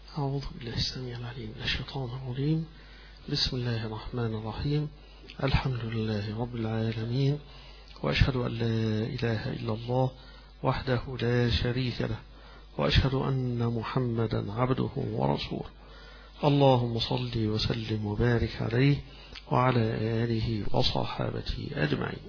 أعوذ بالله السميع العليم من الشيطان الرجيم. بسم الله الرحمن الرحيم. الحمد لله رب العالمين، وأشهد أن لا إله إلا الله وحده لا شريك له، وأشهد أن محمدا عبده ورسوله. اللهم صل وسلم وبارك عليه وعلى آله وصحابته أجمعين.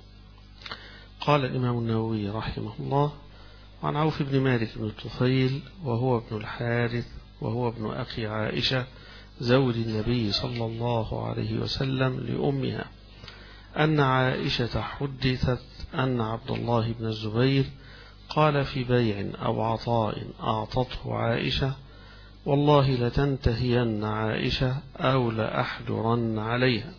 قال الإمام النووي رحمه الله: عن عوف بن مالك بن الطفيل وهو ابن الحارث وهو ابن أخي عائشة زوج النبي صلى الله عليه وسلم لأمها، أن عائشة حدثت أن عبد الله بن الزبير قال في بيع أو عطاء أعطته عائشة: والله لتنتهين عائشة أو لأحجرن عليها.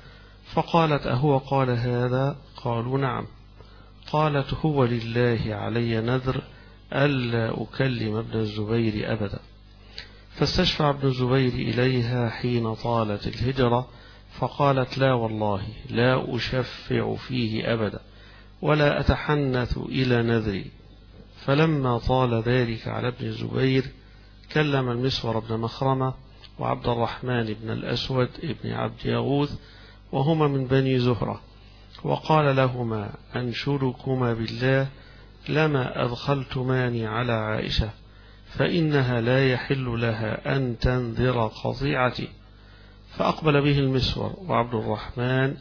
فقالت: أهو قال هذا؟ قالوا: نعم. قالت: هو لله علي نذر ألا أكلم ابن الزبير أبدا. فاستشفع ابن الزبير إليها حين طالت الهجرة، فقالت: لا والله لا أشفع فيه أبدا ولا أتحنث إلى نذري. فلما طال ذلك على ابن الزبير كلم المسور بن مخرمة وعبد الرحمن بن الأسود ابن عبد يغوث، وهما من بني زهرة، وقال لهما: أنشدكما بالله لما أدخلتماني على عائشة، فإنها لا يحل لها أن تنذر قطيعتي. فأقبل به المسور وعبد الرحمن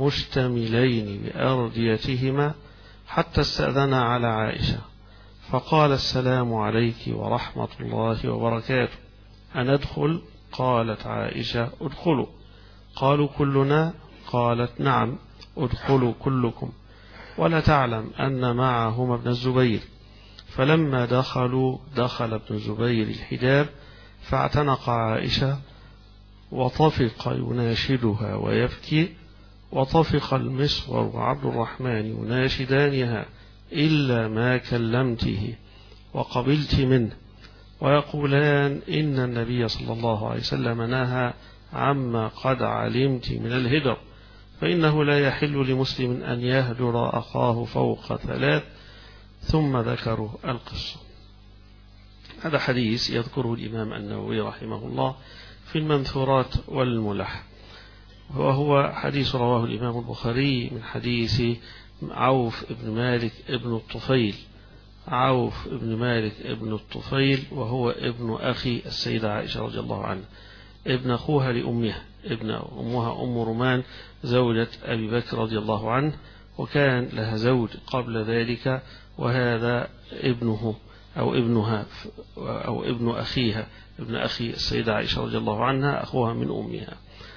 مشتملين بأرديتهما حتى استأذنا على عائشة، فقال: السلام عليك ورحمة الله وبركاته، أندخل؟ قالت عائشة: ادخلوا. قالوا: كلنا؟ قالت: نعم، ادخلوا كلكم. ولا تعلم أن معهما ابن الزبير. فلما دخلوا دخل ابن الزبير الحجاب فاعتنق عائشة، وطفق يناشدها ويبكي، وطفق المسور وعبد الرحمن يناشدانها: إلا ما كلمته وقبلت منه، ويقولان: إن النبي صلى الله عليه وسلم نهى عما قد علمت من الهجر، فإنه لا يحل لمسلم أن يهجر أخاه فوق 3. ثم ذكروا القصة. هذا حديث يذكره الإمام النووي رحمه الله في المنثورات والملح، وهو حديث رواه الإمام البخاري من حديث عوف بن مالك ابن الطفيل. عوف بن مالك ابن الطفيل وهو ابن أخي السيدة عائشة رضي الله عنها، ابن أخوها لأمها، ابن أمها أم رومان زوجة أبي بكر رضي الله عنه، وكان لها زوج قبل ذلك، وهذا ابنه أو ابنها أو ابن أخيها، ابن أخي السيدة عائشة رضي الله عنها، أخوها من أمها.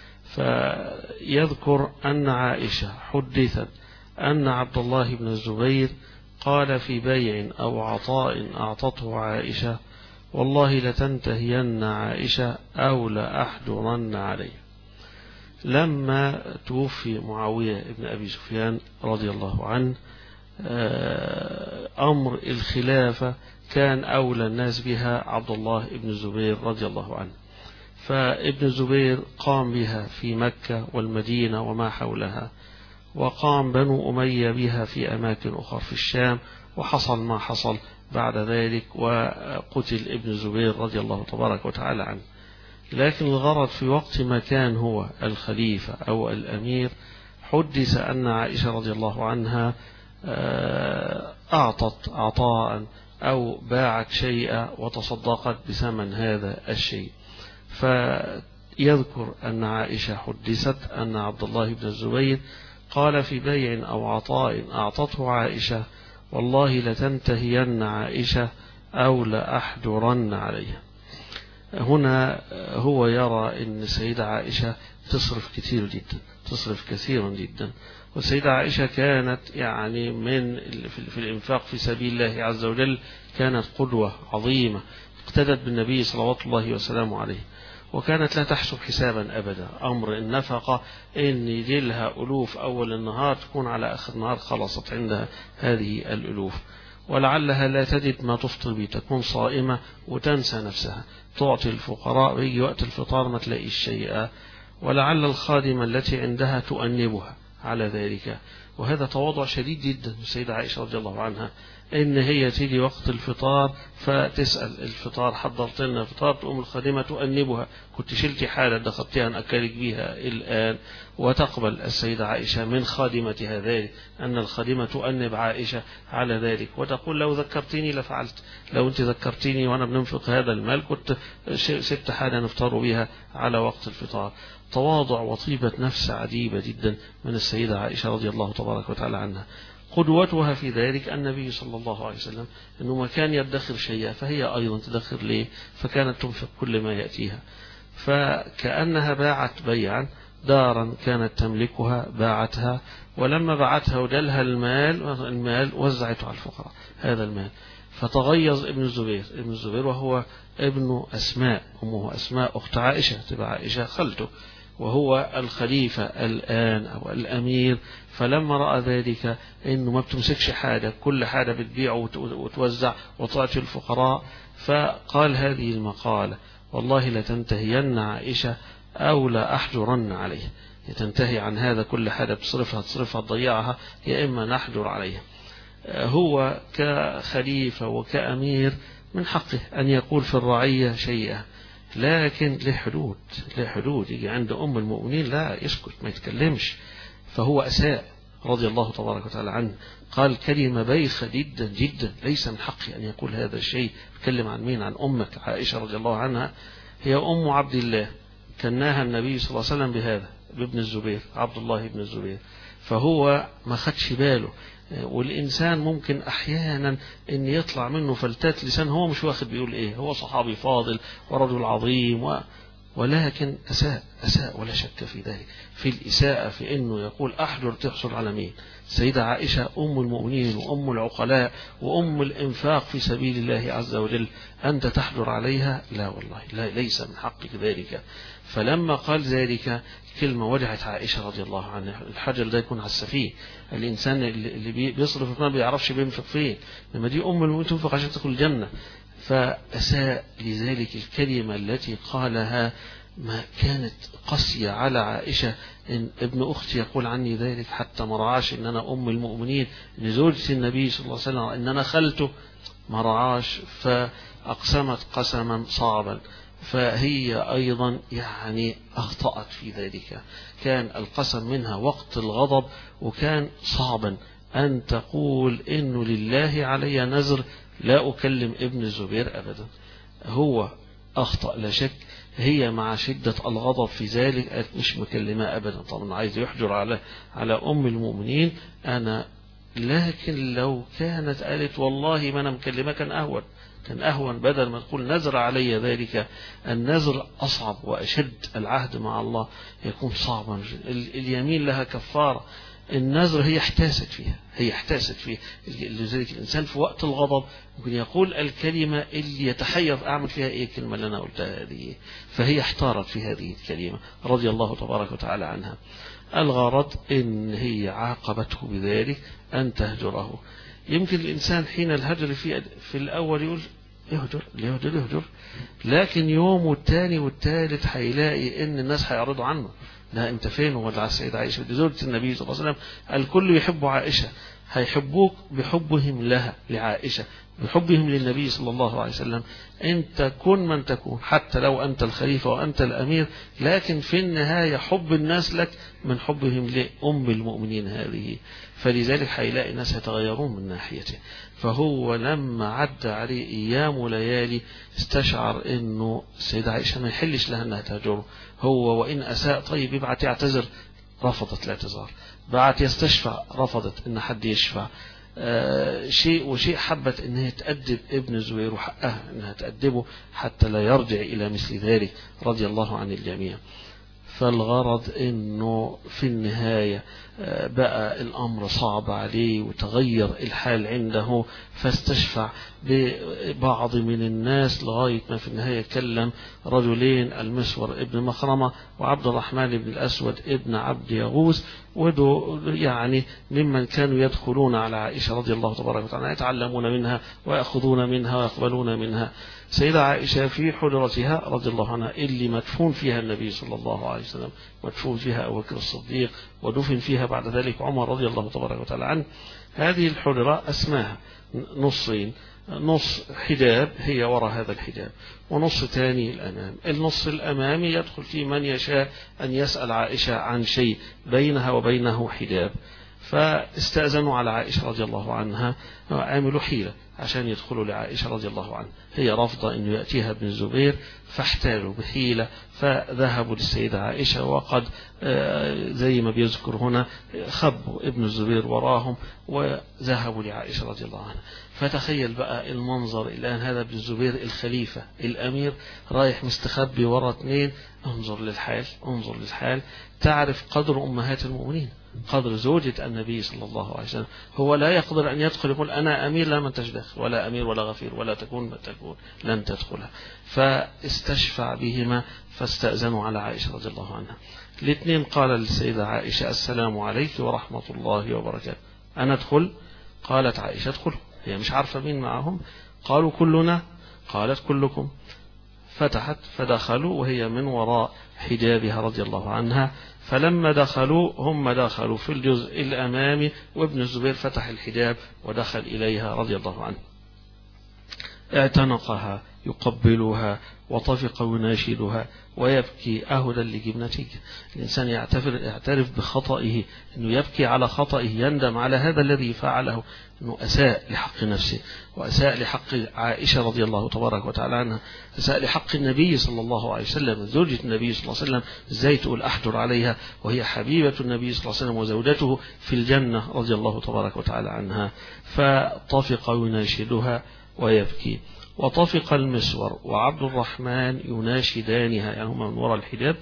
فيذكر أن عائشة حدثت أن عبد الله بن الزبير قال في بيع أو عطاء أعطته عائشة: والله لتنتهين عائشة أو لأحجرن عليه. لما توفي معاوية بن أبي سفيان رضي الله عنه أمر الخلافة كان أولى الناس بها عبد الله بن الزبير رضي الله عنه، فابن الزبير قام بها في مكة والمدينة وما حولها، وقام بنو أمية بها في أماكن أخرى في الشام، وحصل ما حصل بعد ذلك، وقتل ابن الزبير رضي الله تبارك وتعالى عنه. لكن الغرض في وقت ما كان هو الخليفة أو الأمير حدث أن عائشة رضي الله عنها أعطت عطاء أو باعت شيئا وتصدقت بثمن هذا الشيء. فيذكر أن عائشة حدثت أن عبد الله بن الزبير قال في بيع أو عطاء أعطته عائشة: والله لتنتهين عائشة أو لأحجرن عليها. هنا هو يرى أن السيدة عائشة تصرف كثير جدا، تصرف كثيرا جدا، والسيدة عائشة كانت يعني في الإنفاق في سبيل الله عز وجل كانت قدوة عظيمة، اقتدت بالنبي صلوات الله وسلامه عليه، وكانت لا تحسب حسابا أبدا. أمر النفقة إن يجيلها ألوف أول النهار تكون على آخر النهار خلصت عندها هذه الألوف، ولعلها لا تجد ما تفطر به، تكون صائمة وتنسى نفسها، تعطي الفقراء ويجي وقت الفطار ما تلاقي الشيء، ولعل الخادمة التي عندها تؤنبها على ذلك. وهذا تواضع شديد جدا السيدة عائشة رضي الله عنها، إن هي تيجي وقت الفطار فتسأل الفطار حضرت لنا فطار، تقوم الخادمة تؤنبها كنت شلتي حالة دخلتها أن أكلك بها الآن. وتقبل السيدة عائشة من خادمتها ذلك، أن الخادمة تؤنب عائشة على ذلك وتقول لو ذكرتيني لفعلت، لو أنت ذكرتيني وأنا بننفق هذا المال كنت سبت حالة نفطر بها على وقت الفطار. تواضع وطيبة نفس عجيبة جدا من السيدة عائشة رضي الله تبارك وتعالى عنها. قدوتها في ذلك النبي صلى الله عليه وسلم، أنه ما كان يدخر شيئا فهي أيضا تدخر ليه، فكانت تنفق كل ما يأتيها. فكأنها باعت بيعا، دارا كانت تملكها باعتها، ولما باعتها ودلها المال وزعته على الفقراء هذا المال. فتغيظ ابن الزبير وهو ابن أسماء، أمه أسماء أخت عائشة، تبع عائشة خلته، وهو الخليفة الآن أو الأمير. فلما رأى ذلك إنه ما بتمسكش حاجة، كل حاجة بتبيع وتوزع وتعطي الفقراء، فقال هذه المقالة: والله لتنتهين عائشة أو لا أحجرن عليه، تنتهي عن هذا، كل حاجة تصرفها تضيعها، يا إما نحجر عليه. هو كخليفة وكأمير من حقه أن يقول في الرعية شيئا، لكن لحدود يجي عند أم المؤمنين لا يسكت ما يتكلمش. فهو أساء رضي الله تبارك وتعالى عنه، قال كلمة بايخة جدا جدا، ليس من حقي أن يقول هذا الشيء. تكلم عن مين؟ عن أمك عائشة رضي الله عنها، هي أم عبد الله، كناها النبي صلى الله عليه وسلم بهذا، بابن الزبير، عبد الله بن الزبير. فهو ما خدش باله. والإنسان ممكن أحيانا أن يطلع منه فلتات لسان، هو مش واخد بيقول إيه، هو صحابي فاضل ورجل عظيم ولكن أساء ولا شك في ذلك، في الإساءة في أنه يقول أحجر تحصل على مين؟ السيدة عائشة أم المؤمنين وأم العقلاء وأم الإنفاق في سبيل الله عز وجل، أنت تحجر عليها؟ لا والله، لا، ليس من حقك ذلك. فلما قال ذلك كلمة وجعت عائشة رضي الله عنها. الحجر ده يكون على السفيه، الإنسان اللي بيصرف ما بيعرفش بينفق فين، لما دي أم المؤمنين تنفق عشان تدخل الجنة. فأساء لذلك الكلمة التي قالها ما كانت قاسية على عائشة. إن ابن أختي يقول عني ذلك، حتى ما رعاش إن أنا أم المؤمنين، إن زوجة النبي صلى الله عليه وسلم، إن أنا خلته، ما رعاش، فأقسمت قسما صعبا. فهي أيضا يعني أخطأت في ذلك، كان القسم منها وقت الغضب، وكان صعبا أن تقول إنه لله علي نذر لا أكلم ابن الزبير أبدا. هو أخطأ لا شك، هي مع شدة الغضب في ذلك مش مكلمة أبدا. طبعا عايز يحجر على أم المؤمنين أنا، لكن لو كانت قالت والله ما أنا مكلمة كان أهون بدل ما تقول نذر علي ذلك. النذر أصعب وأشد، العهد مع الله يكون صعبا، اليمين لها كفارة، النذر هي احتاست فيها. لذلك الإنسان في وقت الغضب ممكن يقول الكلمة اللي يتحير أعمل فيها إيه الكلمة اللي أنا قلتها هذه، فهي احتارت في هذه الكلمة رضي الله تبارك وتعالى عنها. الغرض إن هي عاقبته بذلك أن تهجره. يمكن الإنسان حين الهجر في الأول يقول يهجر، لكن يوم والتاني والتالت هيلاقي إن الناس هيعرضوا عنه، لا أنت فين؟ ولا السيدة عائشة دي زوجة النبي صلى الله عليه وسلم، الكل يحب عائشة، هيحبوك بحبهم لها لعائشة، بحبهم للنبي صلى الله عليه وسلم. أنت كن من تكون، حتى لو أنت الخليفة وأنت الأمير، لكن في النهاية حب الناس لك من حبهم لأم المؤمنين هذه. فلذلك هيلاقي الناس يتغيرون من ناحيته. فهو لما عدى عليه أيام وليالي استشعر أنه السيدة عائشة ما يحلش لها أنها تهجره. هو وإن أساء طيب يبعت يعتذر، رفضت الاعتذار. بعت يستشفع، رفضت ان حد يشفع. شيء حبت انها تأدب ابن الزبير، وحقها انها تأدبه حتى لا يرجع الى مثل ذلك رضي الله عن الجميع. فالغرض انه في النهاية بقى الامر صعب عليه وتغير الحال عنده، فاستشفع ببعض من الناس لغاية ما في النهاية كلم رجلين، المسور ابن مخرمة وعبد الرحمن بن الأسود ابن عبد يغوث، ودو يعني ممن كانوا يدخلون على عائشة رضي الله تبارك وتعالى، يتعلمون منها ويأخذون منها ويقبلون منها. سيدة عائشة في حجرتها رضي الله عنها اللي مدفون فيها النبي صلى الله عليه وسلم، مدفون فيها أبو بكر الصديق، ودفن فيها بعد ذلك عمر رضي الله تبارك وتعالى عنه. هذه الحجرة أسماها نصين، نص حجاب هي وراء هذا الحجاب، ونص ثاني الأمام. النص الأمامي يدخل فيه من يشاء أن يسأل عائشة عن شيء بينها وبينه حجاب، فاستأذنوا على عائشة رضي الله عنها، عملوا حيلة عشان يدخلوا لعائشة رضي الله عنها، هي رافضة أن يأتيها ابن الزبير، فاحتالوا بحيلة فذهبوا للسيدة عائشة، وقد زي ما بيذكر هنا خبوا ابن الزبير وراهم وذهبوا لعائشة رضي الله عنها. فتخيل بقى المنظر الآن، هذا ابن الزبير الخليفة الأمير رايح مستخبي ورا اثنين. انظر للحال، انظر للحال، تعرف قدر أمهات المؤمنين، قدر زوجة النبي صلى الله عليه وسلم. هو لا يقدر أن يدخل يقول أنا أمير، لا من تشدخل، ولا أمير ولا غفير، ولا تكون ما تكون، لن تدخلها. فاستشفع بهما فاستأذنوا على عائشة رضي الله عنها. الاثنين قال للسيدة عائشة السلام عليك ورحمة الله وبركاته، أنا أدخل؟ قالت عائشة ادخلوا، هي مش عارفة مين معهم. قالوا كلنا؟ قالت كلكم. فتحت فدخلوا وهي من وراء حجابها رضي الله عنها. فلما دخلوا هم دخلوا في الجزء الأمامي، وابن الزبير فتح الحجاب ودخل إليها رضي الله عنه. اعتنقها يقبلها وطفق يناشدها ويبكي أهدا لجبنتك. الإنسان يعترف بخطئه، أنه يبكي على خطئه، يندم على هذا الذي فعله، أنه أساء لحق نفسه، وأساء لحق عائشة رضي الله تبارك وتعالى عنها، أساء لحق النبي صلى الله عليه وسلم، زوجة النبي صلى الله عليه وسلم. إزاي تقول أحجر عليها وهي حبيبة النبي صلى الله عليه وسلم وزوجته في الجنة رضي الله تبارك وتعالى عنها. فطفق يناشدها ويبكي. وطفق المسور وعبد الرحمن يناشدانها، يعني هما من وراء الحجاب،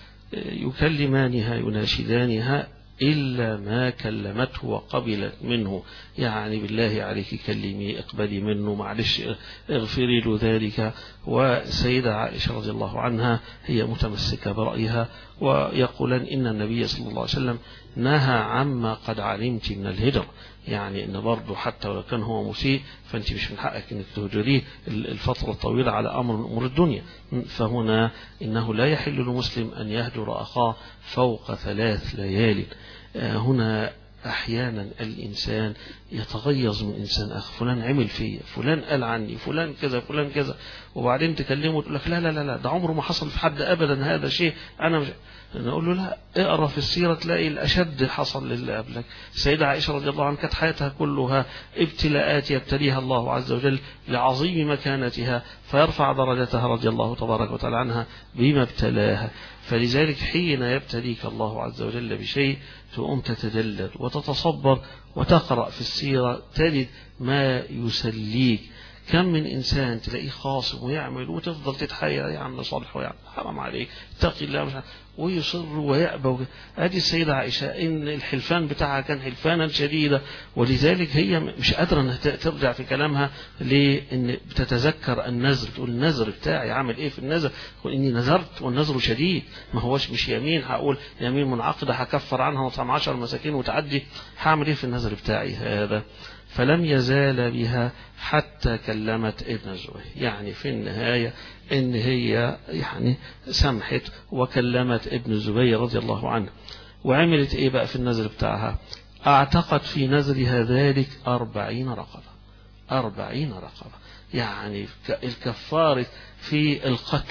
يكلمانها يناشدانها إلا ما كلمته وقبلت منه، يعني بالله عليك كلمي، اقبلي منه، معلش اغفري له ذلك. وسيدة عائشة رضي الله عنها هي متمسكة برأيها، ويقولان إن النبي صلى الله عليه وسلم نهى عما قد علمت من الهجر، يعني إن برضه حتى ولو كان هو مسيء فأنت مش من حقك أنك تهجريه الفترة الطويلة على أمر من أمور الدنيا. فهنا إنه لا يحل لمسلم أن يهجر أخاه فوق 3 ليال. هنا أحيانا الإنسان يتغيظ من إنسان آخر، فلان عمل فيه، فلان قال عني، فلان كذا، فلان كذا، وبعدين تكلمه وتقول لك لا لا لا لا، ده عمره ما حصل في حد أبدا هذا شيء، أنا مش. نقول له لا، اقرأ في السيرة تلاقي الأشد حصل للي قبلك. السيدة عائشة رضي الله عنها كانت حياتها كلها ابتلاءات يبتليها الله عز وجل لعظيم مكانتها، فيرفع درجتها رضي الله تبارك وتعالى عنها بما ابتلاها. فلذلك حين يبتليك الله عز وجل بشيء تقوم تتدلل وتتصبر وتقرأ في السيرة، تجد ما يسليك. كم من إنسان تلاقيه خاصم ويعمل وتفضل تتحايل يا عم صالح ويعمل حرام عليك اتقي الله، مش ويصر ويأبى. هذه السيدة عائشة إن الحلفان بتاعها كان حلفانا شديدة، ولذلك هي مش قادرة أن ترجع في كلامها لأن بتتذكر النذر، تقول النذر بتاعي عامل إيه في النذر، تقول إني نذرت والنذر شديد، ما هوش مش يمين هقول يمين منعقدة هكفر عنها وطعم 10 مساكين وتعدي، هعمل إيه في النذر بتاعي هذا. فلم يزال بها حتى كلمت ابن الزبير، يعني في النهاية إن هي يعني سمحت وكلمت ابن الزبير رضي الله عنه. وعملت إيه بقى في النذر بتاعها؟ اعتقت في نذرها ذلك 40 رقبة، 40 رقبة، يعني الكفارة في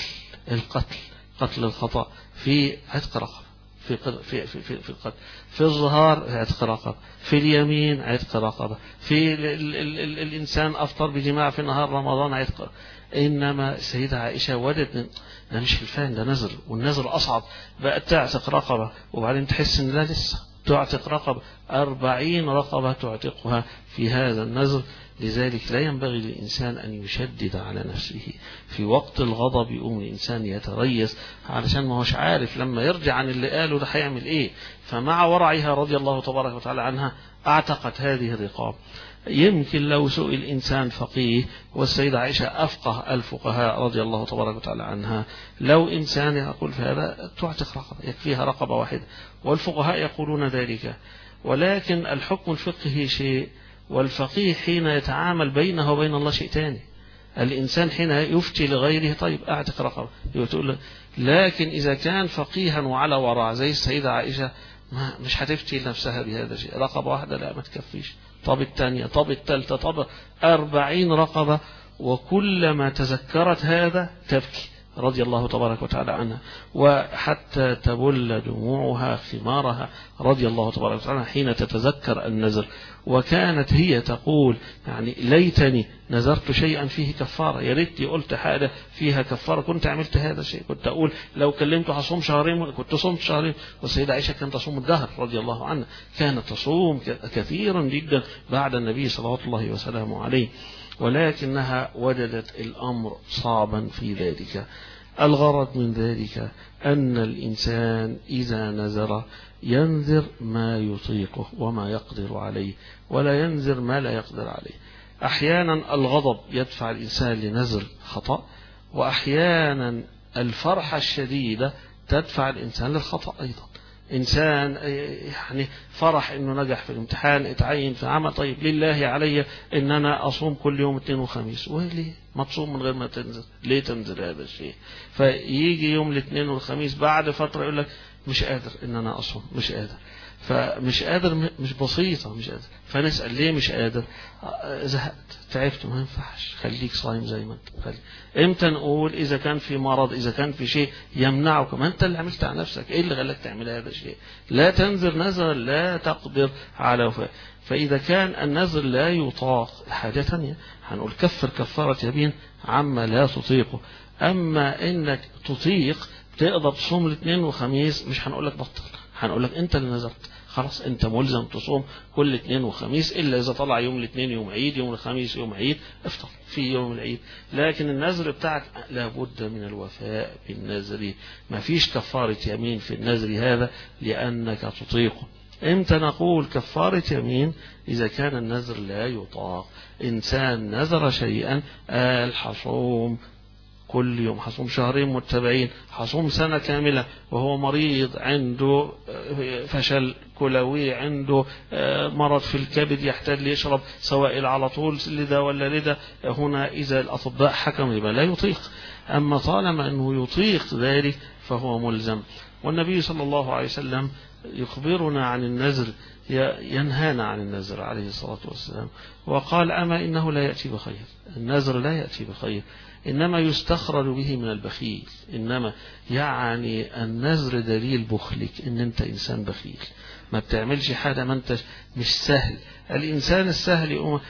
قتل الخطأ، في عتق رقبة، في القتل، في الظهار عتق رقبة، في اليمين عتق رقبة، في الإنسان أفطر بجماع في نهار رمضان عتق. إنما السيدة عائشة وجدت ده مش حلفان، ده نذر، والنذر أصعب، بقت تعتق رقبة وبعدين تحس إن لا لسه تعتق رقبة، 40 رقبة تعتقها في هذا النذر. لذلك لا ينبغي للإنسان أن يشدد على نفسه في وقت الغضب، يقوم الإنسان يتريث علشان ما هوش عارف لما يرجع عن اللي قاله ده هيعمل إيه. فمع ورعها رضي الله تبارك وتعالى عنها اعتقت هذه الرقاب. يمكن لو سئل إنسان فقيه، والسيدة عائشة أفقه الفقهاء رضي الله تبارك وتعالى عنها، لو إنسان يقول في هذا تعتق رقبة يكفيها رقبة واحدة، والفقهاء يقولون ذلك. ولكن الحكم الفقهي شيء، والفقيه حين يتعامل بينه وبين الله شيء تاني. الإنسان حين يفتي لغيره طيب أعتق رقبة يقول، لكن إذا كان فقيها وعلى ورع زي السيدة عائشة مش هتفتي لنفسها بهذا الشيء، رقبة واحدة لا ما تكفيش، طب الثانية، طب الثالثة، طب 40 رقبة، وكلما تذكرت هذا تبكي رضي الله تبارك وتعالى عنها، وحتى تبل دموعها خمارها رضي الله تبارك وتعالى حين تتذكر النذر. وكانت هي تقول يعني ليتني نذرت شيئا فيه كفارة، يا ريتني قلت حاجة فيها كفارة كنت عملت هذا الشيء، كنت أقول لو كلمته هصوم شهرين كنت صمت شهرين. والسيدة عائشة كانت تصوم الدهر رضي الله عنها، كانت تصوم كثيرا جدا بعد النبي صلوات الله وسلامه عليه، ولكنها وجدت الأمر صعبا في ذلك. الغرض من ذلك أن الإنسان إذا نذر ينذر ما يطيقه وما يقدر عليه، ولا ينذر ما لا يقدر عليه. أحيانا الغضب يدفع الإنسان لنذر خطأ، وأحيانا الفرحة الشديدة تدفع الإنسان للخطأ أيضا. إنسان يعني فرح إنه نجح في الامتحان، اتعين في عمل، طيب لله علي إن أنا أصوم كل يوم اثنين وخميس، وليه ما تصوم من غير ما تنزل؟ ليه تنزل هذا الشيء؟ فيجي يوم الاثنين والخميس بعد فترة يقول لك مش قادر إن أنا أصوم، مش قادر. فمش قادر مش بسيطة، مش قادر. فنسأل ليه مش قادر؟ زهقت، تعبت، ما ينفعش، خليك صايم زي ما انت. خليك. امتى نقول؟ إذا كان في مرض، إذا كان في شيء يمنعك، ما انت اللي عملت على نفسك، ايه اللي خلاك تعمل هذا الشيء؟ لا تنذر نذر لا تقدر على وفاء. فإذا كان النذر لا يطاق، حاجة ثانية هنقول كفر كفارة يمين عما لا تطيقه. أما إنك تطيق تقدر تصوم الاثنين وخميس، مش هنقول لك بطل، هنقول لك انت اللي نذرت، خلاص انت ملزم تصوم كل اثنين وخميس، الا اذا طلع يوم الاثنين يوم عيد، يوم الخميس يوم عيد، افطر في يوم العيد. لكن النذر بتاعك لابد من الوفاء بالنذر، ما فيش كفارة يمين في النذر هذا لانك تطيقه. امتى نقول كفارة يمين؟ اذا كان النذر لا يطاق. انسان نذر شيئا قال حصوم كل يوم، حصوم شهرين متبعين، حصوم سنة كاملة، وهو مريض عنده فشل كلوي، عنده مرض في الكبد يحتاج يشرب سوائل على طول لذا ولا لذا، هنا إذا الأطباء حكموا يبقى لا يطيق. أما طالما أنه يطيق ذلك فهو ملزم. والنبي صلى الله عليه وسلم يخبرنا عن النذر، ينهانا عن النذر عليه الصلاة والسلام، وقال أما إنه لا يأتي بخير. النذر لا يأتي بخير، إنما يستخرج به من البخيل. إنما يعني النذر دليل بخلك، إن أنت إنسان بخيل، ما بتعملش حاجة، ما أنت مش سهل. الإنسان السهل يقوم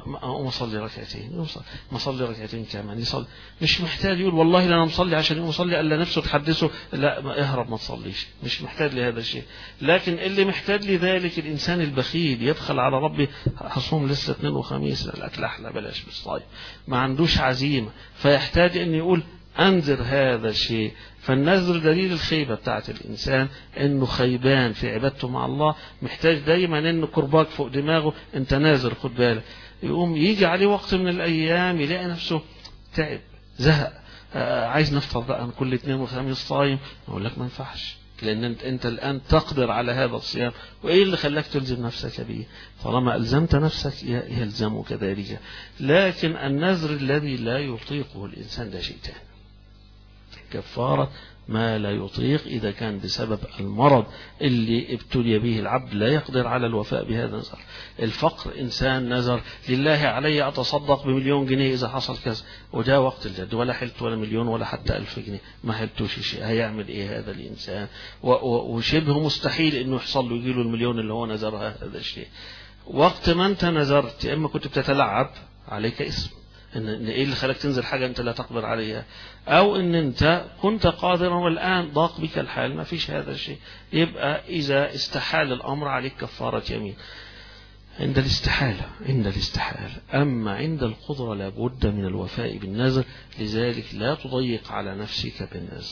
أصلي ركعتين، ما صلي ركعتين كمان يصلي، مش محتاج يقول والله أنا مصلي عشان يقوم يصلي ألا نفسه تحدثه، لا ما اهرب ما تصليش، مش محتاج لهذا الشيء. لكن اللي محتاج لذلك الإنسان البخيل، يدخل على ربي هصوم لسه اثنين وخميس، الأكل أحلى بلاش بالصايم، ما عندوش عزيمة، فيحتاج أن يقول أنذر هذا الشيء. فالنذر دليل الخيبة بتاعت الإنسان، إنه خيبان في عبادته مع الله، محتاج دايما إنه كرباك فوق دماغه، أنت ناذر خد بالك. يقوم يجي عليه وقت من الأيام يلاقي نفسه تعب زهق، عايز نفطر بقى كل اثنين وخميس صايم، أقول لك ما ينفعش، لأن أنت الآن تقدر على هذا الصيام، وإيه اللي خلاك تلزم نفسك به؟ طالما ألزمت نفسك يلزمك ذلك. لكن النذر الذي لا يطيقه الإنسان ده شيء ثاني، كفارة ما لا يطيق إذا كان بسبب المرض اللي ابتلي به العبد لا يقدر على الوفاء بهذا النذر. الفقر، إنسان نذر لله علي أتصدق ب1,000,000 جنيه إذا حصل كذا، وده وقت الجد ولا حلت ولا مليون ولا حتى 1000 جنيه، ما حلتوش شيء، هيعمل إيه هذا الإنسان؟ وشبه مستحيل إنه يحصل له يجيله المليون اللي هو نذرها هذا الشيء. وقت ما أنت نذرت، إما كنت بتتلعب عليك اسم، إن إيه اللي خلاك تنزل حاجة أنت لا تقدر عليها، أو إن أنت كنت قادرا والآن ضاق بك الحال، ما فيش هذا الشيء. يبقى إذا استحال الأمر عليك كفارة يمين عند الاستحالة. أما عند القدرة لابد من الوفاء بالنذر. لذلك لا تضيق على نفسك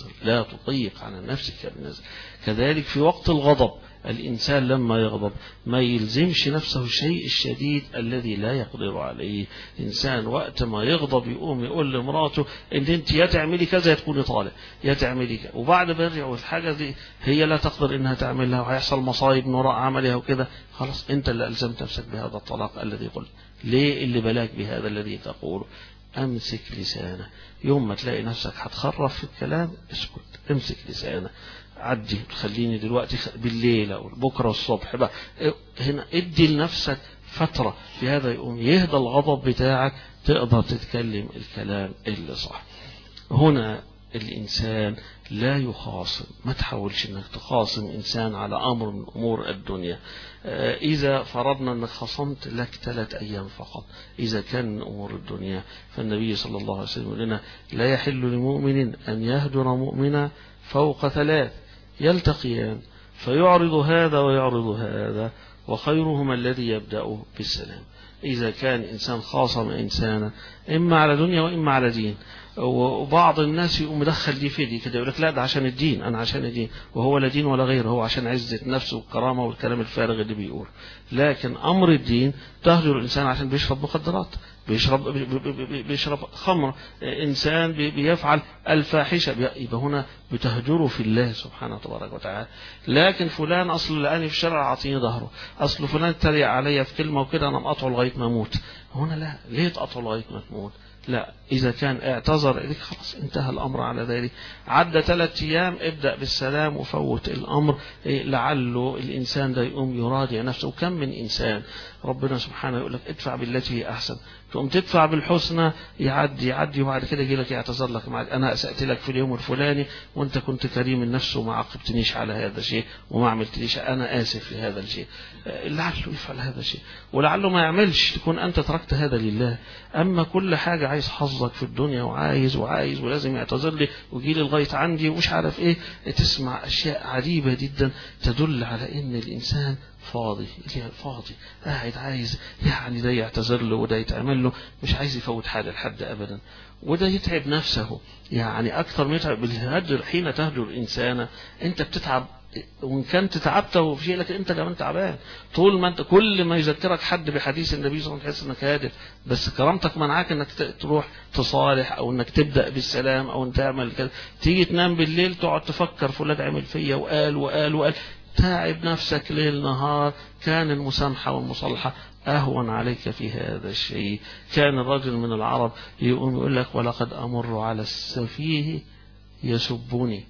بالنذر، كذلك في وقت الغضب الإنسان لما يغضب ما يلزمش نفسه الشيء الشديد الذي لا يقدر عليه. إنسان وقت ما يغضب يقوم يقول لمراته إن أنت يا تعملي كذا يا تكوني طالق، يا تعملي كذا، وبعد ما يرجع والحاجة دي هي لا تقدر إنها تعملها وهيحصل مصايب وراء عملها وكذا، خلاص أنت اللي ألزمت نفسك بهذا الطلاق الذي قلت. ليه اللي بلاك بهذا الذي تقوله؟ أمسك لسانه. يوم ما تلاقي نفسك هتخرف في الكلام اسكت، امسك لسانه، عدي، خليني دلوقتي بالليل أو بكرة الصبح بقى. هنا ادي لنفسك فترة في هذا يقوم يهدى الغضب بتاعك، تقدر تتكلم الكلام اللي صح. هنا الإنسان لا يخاصم، ما تحاولش انك تخاصم إنسان على أمر من أمور الدنيا. إذا فرضنا أنك خصمت لك 3 أيام فقط إذا كان من أمور الدنيا، فالنبي صلى الله عليه وسلم يقول لنا لا يحل لمؤمن أن يهجر مؤمنا فوق 3 يلتقيان فيعرض هذا ويعرض هذا وخيرهما الذي يبدأ بالسلام. إذا كان إنسان خاصم إنسانا إما على دنيا وإما على دين، وبعض الناس يقوم مدخل دي في دي كده، يقول لك لا ده عشان الدين، أنا عشان الدين، وهو لا دين ولا غيره، هو عشان عزة نفسه والكرامة والكلام الفارغ اللي بيقول. لكن أمر الدين تهجر الإنسان عشان بيشرب مخدرات، بيشرب خمر، إنسان بيفعل الفاحشة، يبقى هنا بتهجره في الله سبحانه وتبارك وتعالى. لكن فلان أصل لقاني في الشارع أعطيني ظهره، أصل فلان تريق عليا في كلمة وكده أنا مقطعه لغاية ما أموت. هنا لا، ليه تقطعه لغاية ما تموت؟ لا، إذا كان اعتذر إليك خلاص انتهى الأمر على ذلك. عدى 3 أيام ابدأ بالسلام وفوت الأمر، لعله الإنسان ده يقوم يراجع نفسه. وكم من إنسان ربنا سبحانه يقول لك ادفع بالتي هي أحسن، تقوم تدفع بالحسنى، يعدي وبعد كده يجي لك يعتذر لك، أنا أسأت لك في اليوم الفلاني وأنت كنت كريم النفس وما عاقبتنيش على هذا الشيء وما عملتليش، أنا آسف لهذا الشيء. لعله يفعل هذا الشيء ولعله ما يعملش، تكون أنت تركت هذا لله. أما كل حاجة عايز حظك في الدنيا وعايز ولازم يعتذر لي ويجي لي لغاية عندي ومش عارف إيه، تسمع أشياء عجيبة جدا تدل على إن الإنسان فاضي قاعد عايز يعني ده يعتذر له وده يتعمل له، مش عايز يفوت حاجة لحد أبدا، وده يتعب نفسه يعني أكثر ما يتعب. بالهجر حين تهجر إنسانا أنت بتتعب، وإن كنت تعبته في شيء لكن أنت كمان تعبان. طول ما أنت كل ما يذكرك حد بحديث النبي صلى الله عليه وسلم تحس إنك هادف، بس كرامتك منعك إنك تروح تصالح أو إنك تبدأ بالسلام أو إنك تعمل كذا. تيجي تنام بالليل تقعد تفكر فلان عمل فيا وقال تعب نفسك ليل نهار. كان المسامحة والمصالحة أهون عليك في هذا الشيء. كان الرجل من العرب يقوم يقول لك ولقد أمر على السفيه يسبني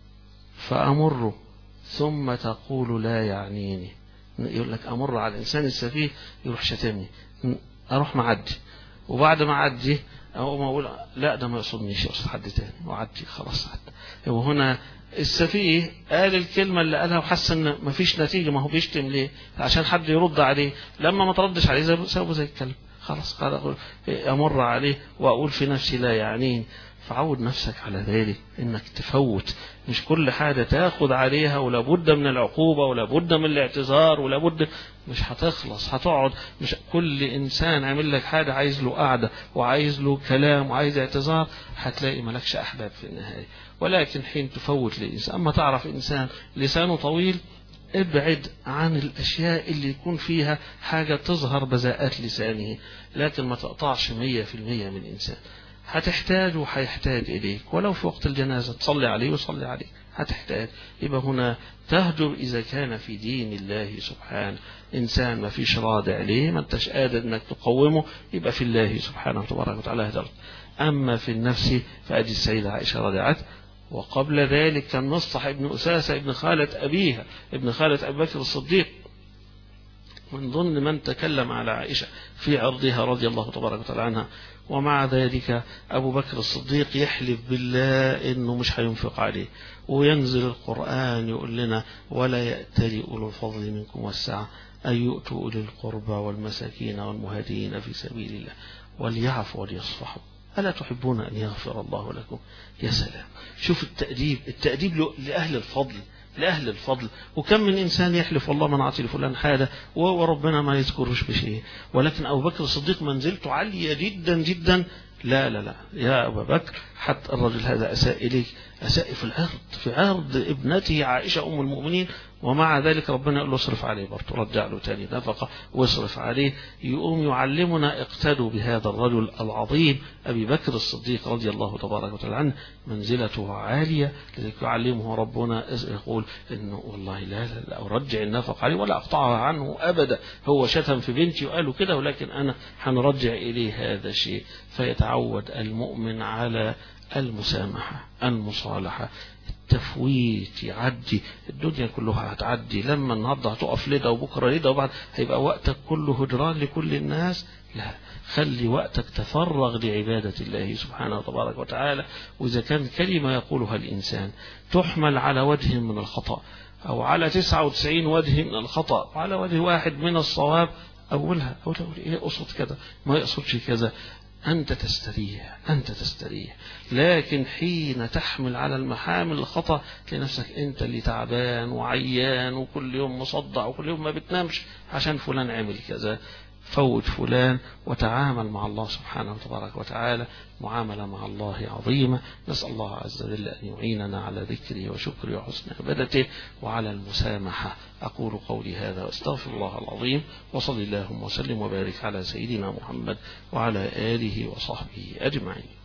فأمر ثم تقول لا يعنيني. يقول لك أمر على الإنسان السفيه يروح شتمني، أروح معدي، وبعد ما أعدي أقوم أقول لا ده ما يقصدنيش، يقصد حد تاني، وأعدي خلاص عدى. وهنا السفيه قال الكلمة اللي قالها وحس ان مفيش نتيجة، ما هو بيشتم ليه؟ عشان حد يرد عليه، لما ما تردش عليه سابه زي الكلب، خلاص قال أمر عليه وأقول في نفسي لا يعنين. فعود نفسك على ذلك انك تفوت، مش كل حاجة تاخد عليها ولا بد من العقوبة ولا بد من الاعتذار ولا بد، مش هتخلص، هتقعد. مش كل انسان عامل لك حاجة عايز له قعدة وعايز له كلام وعايز اعتذار، هتلاقي ملكش احباب في النهاية. ولكن حين تفوت لإنسان، اما تعرف انسان لسانه طويل ابعد عن الاشياء اللي يكون فيها حاجة تظهر بذاءات لسانه، لكن ما تقطعش 100% من انسان. هتحتاج وهيحتاج إليك، ولو في وقت الجنازة تصلي عليه وصلي عليه، هتحتاج. يبقى هنا تهجر إذا كان في دين الله سبحانه. إنسان ما فيش رادع ليه، ما انتش قادر أنك تقومه، يبقى في الله سبحانه وتبارك وتعالى هجرت. أما في النفس فأدي السيدة عائشة رضعت. وقبل ذلك كان مصطح ابن أساسة ابن خالة أبيها، ابن خالة أبي بكر الصديق، من ضمن من تكلم على عائشة في عرضها رضي الله تبارك وتعالى عنها. ومع ذلك أبو بكر الصديق يحلف بالله إنه مش هينفق عليه، وينزل القرآن يقول لنا ولا يأتل أولو الفضل منكم والسعة أن يؤتوا أولي القربى والمساكين والمهاجرين في سبيل الله وليعفوا وليصفحوا ألا تحبون أن يغفر الله لكم. يا سلام، شوف التأديب لأهل الفضل. وكم من إنسان يحلف والله ما نعطي لفلان حاجة وربنا ما يذكرش بشيء، ولكن أبو بكر الصديق منزلته عالية جدا جدا. لا يا أبا بكر، حتى الرجل هذا أساء إليك، أساء في عرض ابنته عائشة أم المؤمنين، ومع ذلك ربنا يقول له اصرف عليه برضه، رجع له تاني نفقة واصرف عليه. يقوم يعلمنا اقتدوا بهذا الرجل العظيم أبي بكر الصديق رضي الله تبارك وتعالى عنه، منزلته عالية. لذلك يعلمه ربنا يقول إنه والله لا أرجع النفقة عليه ولا أقطعها عنه أبدا. هو شتم في بنتي وقالوا كده، ولكن أنا هنرجع إليه هذا الشيء. فيتعود المؤمن على المسامحة، المصالحة، التفويت يعدي، الدنيا كلها هتعدي، لما النهارده هتقف لده وبكره لده وبعد هيبقى وقتك كله هجران لكل الناس. لا، خلي وقتك تفرغ لعبادة الله سبحانه وتبارك وتعالى. وإذا كان كلمة يقولها الإنسان تحمل على وجه من الخطأ أو على 99 وجه من الخطأ وعلى وجه واحد من الصواب، أولها إيه أقصد كذا ما يقصدش كذا، أنت تستريح، أنت تستريح. لكن حين تحمل على المحامل الخطأ لنفسك أنت اللي تعبان وعيان وكل يوم مصدع وكل يوم ما بتنامش عشان فلان عمل كذا. فوت فلان وتعامل مع الله سبحانه وتبارك وتعالى معاملة مع الله عظيمة. نسأل الله عز وجل أن يعيننا على ذكره وشكره وحسن عبادته وعلى المسامحة. أقول قولي هذا واستغفر الله العظيم، وصل اللهم وسلم وبارك على سيدنا محمد وعلى آله وصحبه أجمعين.